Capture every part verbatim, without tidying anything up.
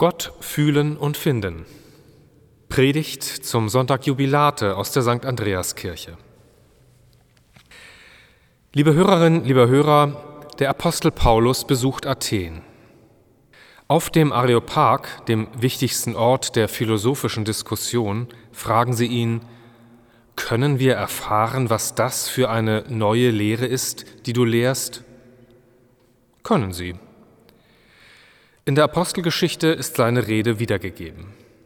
Gott fühlen und finden. Predigt zum Sonntag Jubilate aus der Sankt Andreaskirche. Liebe Hörerinnen, liebe Hörer, der Apostel Paulus besucht Athen. Auf dem Areopag, dem wichtigsten Ort der philosophischen Diskussion, fragen sie ihn: Können wir erfahren, was das für eine neue Lehre ist, die du lehrst? Können sie. In der Apostelgeschichte ist seine Rede wiedergegeben.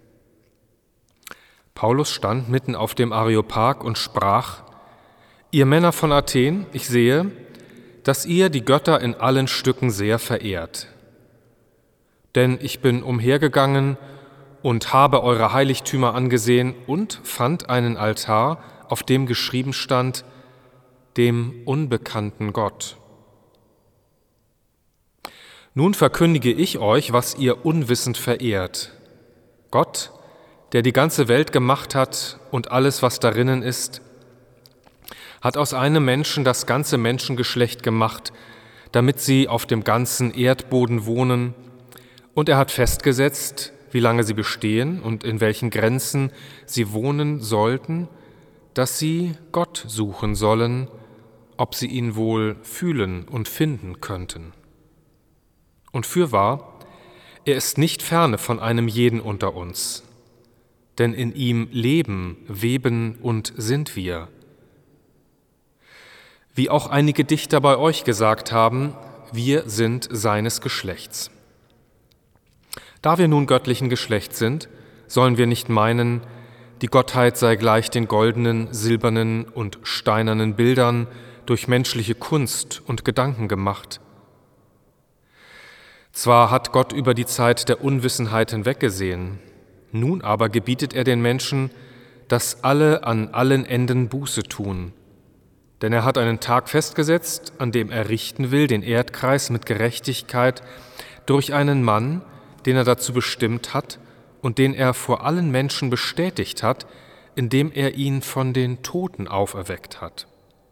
Paulus stand mitten auf dem Areopag und sprach: Ihr Männer von Athen, ich sehe, dass ihr die Götter in allen Stücken sehr verehrt. Denn ich bin umhergegangen und habe eure Heiligtümer angesehen und fand einen Altar, auf dem geschrieben stand: dem unbekannten Gott. Nun verkündige ich euch, was ihr unwissend verehrt. Gott, der die ganze Welt gemacht hat und alles, was darinnen ist, hat aus einem Menschen das ganze Menschengeschlecht gemacht, damit sie auf dem ganzen Erdboden wohnen, und er hat festgesetzt, wie lange sie bestehen und in welchen Grenzen sie wohnen sollten, dass sie Gott suchen sollen, ob sie ihn wohl fühlen und finden könnten. Und fürwahr, er ist nicht ferne von einem jeden unter uns, denn in ihm leben, weben und sind wir. Wie auch einige Dichter bei euch gesagt haben, wir sind seines Geschlechts. Da wir nun göttlichen Geschlechts sind, sollen wir nicht meinen, die Gottheit sei gleich den goldenen, silbernen und steinernen Bildern durch menschliche Kunst und Gedanken gemacht. Zwar hat Gott über die Zeit der Unwissenheit hinweggesehen, nun aber gebietet er den Menschen, dass alle an allen Enden Buße tun. Denn er hat einen Tag festgesetzt, an dem er richten will, den Erdkreis mit Gerechtigkeit durch einen Mann, den er dazu bestimmt hat und den er vor allen Menschen bestätigt hat, indem er ihn von den Toten auferweckt hat.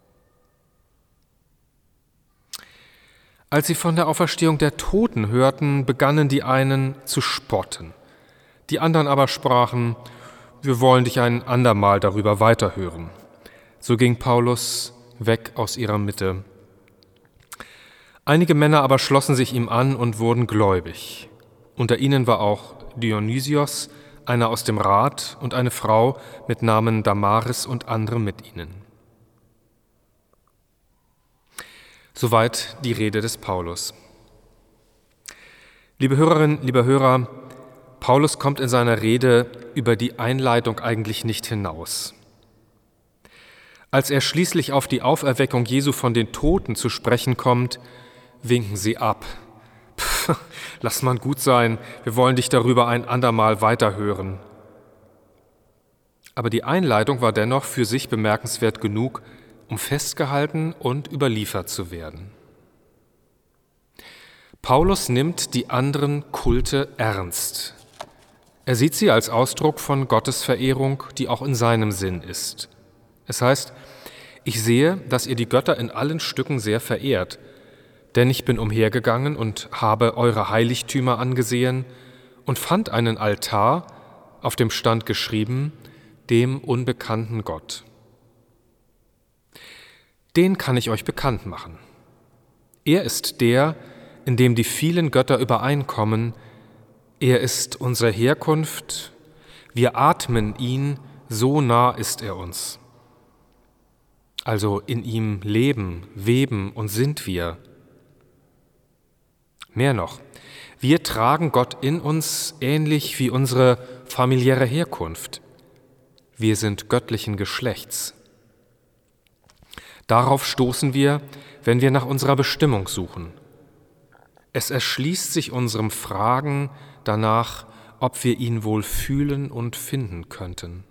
Als sie von der Auferstehung der Toten hörten, begannen die einen zu spotten. Die anderen aber sprachen: Wir wollen dich ein andermal darüber weiterhören. So ging Paulus weg aus ihrer Mitte. Einige Männer aber schlossen sich ihm an und wurden gläubig. Unter ihnen war auch Dionysios, einer aus dem Rat, und eine Frau mit Namen Damaris und andere mit ihnen. Soweit die Rede des Paulus. Liebe Hörerinnen, liebe Hörer, Paulus kommt in seiner Rede über die Einleitung eigentlich nicht hinaus. Als er schließlich auf die Auferweckung Jesu von den Toten zu sprechen kommt, winken sie ab. Pff, lass mal gut sein, wir wollen dich darüber ein andermal weiterhören. Aber die Einleitung war dennoch für sich bemerkenswert genug, um festgehalten und überliefert zu werden. Paulus nimmt die anderen Kulte ernst. Er sieht sie als Ausdruck von Gottesverehrung, die auch in seinem Sinn ist. Es heißt: Ich sehe, dass ihr die Götter in allen Stücken sehr verehrt, denn ich bin umhergegangen und habe eure Heiligtümer angesehen und fand einen Altar, auf dem stand geschrieben: dem unbekannten Gott. Den kann ich euch bekannt machen. Er ist der, in dem die vielen Götter übereinkommen. Er ist unsere Herkunft. Wir atmen ihn, so nah ist er uns. Also in ihm leben, weben und sind wir. Mehr noch, wir tragen Gott in uns ähnlich wie unsere familiäre Herkunft. Wir sind göttlichen Geschlechts. Darauf stoßen wir, wenn wir nach unserer Bestimmung suchen. Es erschließt sich unserem Fragen danach, ob wir ihn wohl fühlen und finden könnten.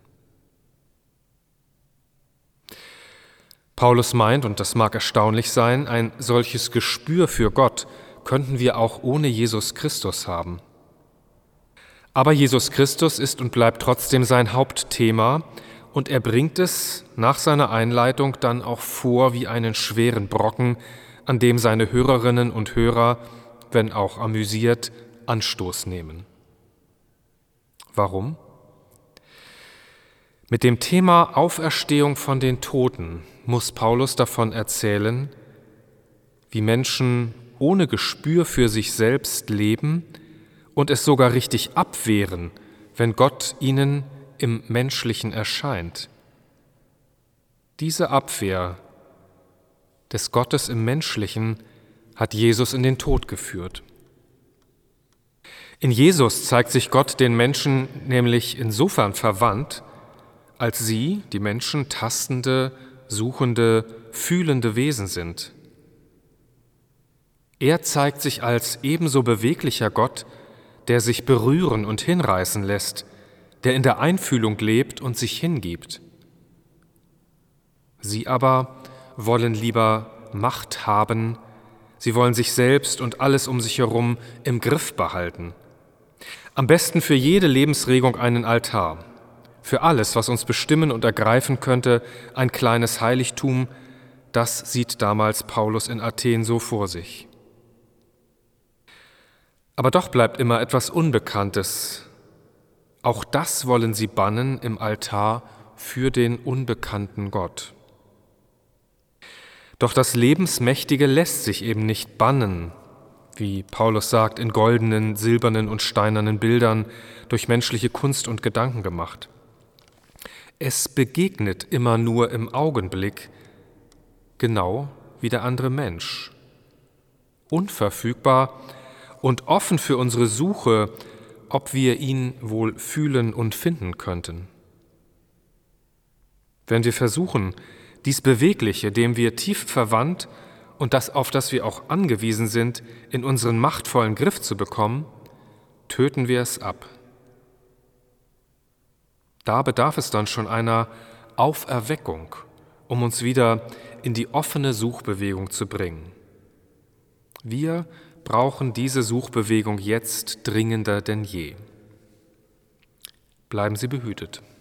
Paulus meint, und das mag erstaunlich sein, ein solches Gespür für Gott könnten wir auch ohne Jesus Christus haben. Aber Jesus Christus ist und bleibt trotzdem sein Hauptthema, und er bringt es nach seiner Einleitung dann auch vor wie einen schweren Brocken, an dem seine Hörerinnen und Hörer, wenn auch amüsiert, Anstoß nehmen. Warum? Mit dem Thema Auferstehung von den Toten muss Paulus davon erzählen, wie Menschen ohne Gespür für sich selbst leben und es sogar richtig abwehren, wenn Gott ihnen im Menschlichen erscheint. Diese Abwehr des Gottes im Menschlichen hat Jesus in den Tod geführt. In Jesus zeigt sich Gott den Menschen nämlich insofern verwandt, als sie, die Menschen, tastende, suchende, fühlende Wesen sind. Er zeigt sich als ebenso beweglicher Gott, der sich berühren und hinreißen lässt, der in der Einfühlung lebt und sich hingibt. Sie aber wollen lieber Macht haben, sie wollen sich selbst und alles um sich herum im Griff behalten. Am besten für jede Lebensregung einen Altar, für alles, was uns bestimmen und ergreifen könnte, ein kleines Heiligtum, das sieht damals Paulus in Athen so vor sich. Aber doch bleibt immer etwas Unbekanntes. Auch das wollen sie bannen im Altar für den unbekannten Gott. Doch das Lebensmächtige lässt sich eben nicht bannen, wie Paulus sagt, in goldenen, silbernen und steinernen Bildern durch menschliche Kunst und Gedanken gemacht. Es begegnet immer nur im Augenblick, genau wie der andere Mensch. Unverfügbar und offen für unsere Suche, ob wir ihn wohl fühlen und finden könnten. Wenn wir versuchen, dies Bewegliche, dem wir tief verwandt und das, auf das wir auch angewiesen sind, in unseren machtvollen Griff zu bekommen, töten wir es ab. Da bedarf es dann schon einer Auferweckung, um uns wieder in die offene Suchbewegung zu bringen. Wir brauchen diese Suchbewegung jetzt dringender denn je. Bleiben Sie behütet.